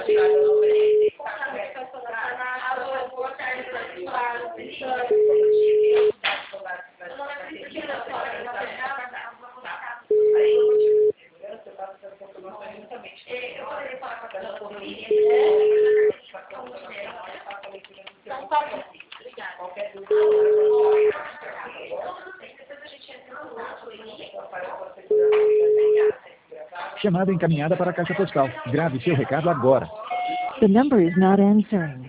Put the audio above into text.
Chamada encaminhada para a caixa postal. Grave seu recado agora. The number is not answering.